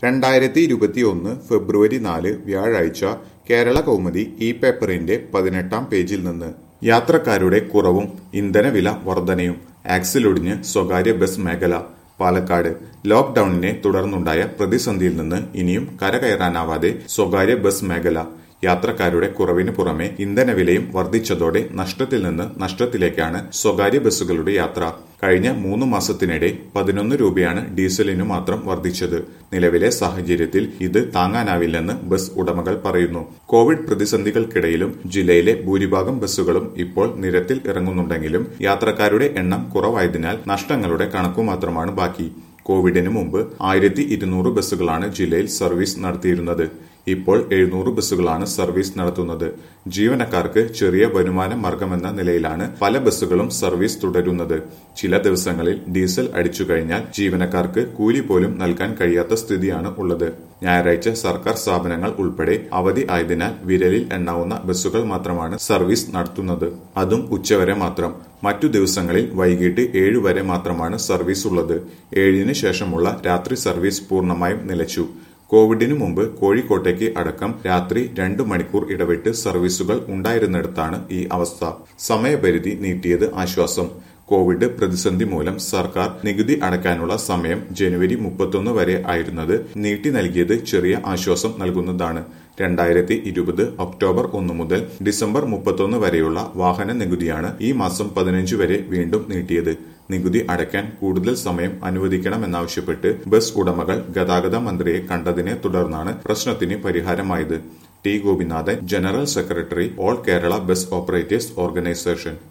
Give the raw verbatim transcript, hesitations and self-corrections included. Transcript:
രണ്ടായിരത്തി ഇരുപത്തിയൊന്ന് ഫെബ്രുവരി നാല് വ്യാഴാഴ്ച കേരള കൗമുദി ഈ പേപ്പറിന്റെ പതിനെട്ടാം പേജിൽ നിന്ന് യാത്രക്കാരുടെ കുറവും ഇന്ധനവില വർധനയും ആക്സിലൊടിഞ്ഞ് സ്വകാര്യ ബസ് മേഖല. പാലക്കാട് ലോക്ഡൌണിനെ തുടർന്നുണ്ടായ പ്രതിസന്ധിയിൽ നിന്ന് ഇനിയും കരകയറാനാവാതെ സ്വകാര്യ ബസ് മേഖല. യാത്രക്കാരുടെ കുറവിന് പുറമെ ഇന്ധനവിലയും വർദ്ധിച്ചതോടെ നഷ്ടത്തിൽ നിന്ന് നഷ്ടത്തിലേക്കാണ് സ്വകാര്യ ബസ്സുകളുടെ യാത്ര. കഴിഞ്ഞ മൂന്ന് മാസത്തിനിടെ പതിനൊന്ന് രൂപയാണ് ഡീസലിനു മാത്രം വർദ്ധിച്ചത്. നിലവിലെ സാഹചര്യത്തിൽ ഇത് താങ്ങാനാവില്ലെന്ന് ബസ് ഉടമകൾ പറയുന്നു. കോവിഡ് പ്രതിസന്ധികൾക്കിടയിലും ജില്ലയിലെ ഭൂരിഭാഗം ബസ്സുകളും ഇപ്പോൾ നിരത്തിൽ ഇറങ്ങുന്നുണ്ടെങ്കിലും യാത്രക്കാരുടെ എണ്ണം കുറവായതിനാൽ നഷ്ടങ്ങളുടെ കണക്കു മാത്രമാണ് ബാക്കി. കോവിഡിന് മുമ്പ് ആയിരത്തി ഇരുന്നൂറ് ബസ്സുകളാണ് ജില്ലയിൽ സർവീസ് നടത്തിയിരുന്നത്. ഇപ്പോൾ എഴുന്നൂറ് ബസ്സുകളാണ് സർവീസ് നടത്തുന്നത്. ജീവനക്കാർക്ക് ചെറിയ വരുമാന മാർഗമെന്ന നിലയിലാണ് പല ബസ്സുകളും സർവീസ് തുടരുന്നത്. ചില ദിവസങ്ങളിൽ ഡീസൽ അടിച്ചു കഴിഞ്ഞാൽ ജീവനക്കാർക്ക് കൂലി പോലും നൽകാൻ കഴിയാത്ത സ്ഥിതിയാണ് ഉള്ളത്. ഞായറാഴ്ച സർക്കാർ സ്ഥാപനങ്ങൾ ഉൾപ്പെടെ അവധി ആയതിനാൽ വിരലിൽ എണ്ണാവുന്ന ബസ്സുകൾ മാത്രമാണ് സർവീസ് നടത്തുന്നത്. അതും ഉച്ചവരെ മാത്രം. മറ്റു ദിവസങ്ങളിൽ വൈകിട്ട് ഏഴ് വരെ മാത്രമാണ് സർവീസ് ഉള്ളത്. ഏഴിന് ശേഷമുള്ള രാത്രി സർവീസ് പൂർണ്ണമായും നിലച്ചു. കോവിഡിനു മുമ്പ് കോഴിക്കോട്ടേക്ക് അടക്കം രാത്രി രണ്ടു മണിക്കൂർ ഇടവിട്ട് സർവീസുകൾ ഉണ്ടായിരുന്നിടത്താണ് ഈ അവസ്ഥ. സമയപരിധി നീട്ടിയത് ആശ്വാസം. കോവിഡ് പ്രതിസന്ധി മൂലം സർക്കാർ നികുതി അടയ്ക്കാനുള്ള സമയം ജനുവരി മുപ്പത്തൊന്ന് വരെ ആയിരുന്നത് നീട്ടി നൽകിയത് ചെറിയ ആശ്വാസം നൽകുന്നതാണ്. രണ്ടായിരത്തി ഇരുപത് ഒക്ടോബർ ഒന്ന് മുതൽ ഡിസംബർ മുപ്പത്തൊന്ന് വരെയുള്ള വാഹന നികുതിയാണ് ഈ മാസം പതിനഞ്ച് വരെ വീണ്ടും നീട്ടിയത്. നികുതി അടയ്ക്കാൻ കൂടുതൽ സമയം അനുവദിക്കണമെന്നാവശ്യപ്പെട്ട് ബസ് ഉടമകൾ ഗതാഗത മന്ത്രിയെ കണ്ടതിനെ തുടർന്നാണ് പ്രശ്നത്തിന് പരിഹാരമായത്. T Gopinathan, general secretary, all Kerala bus operators organisation.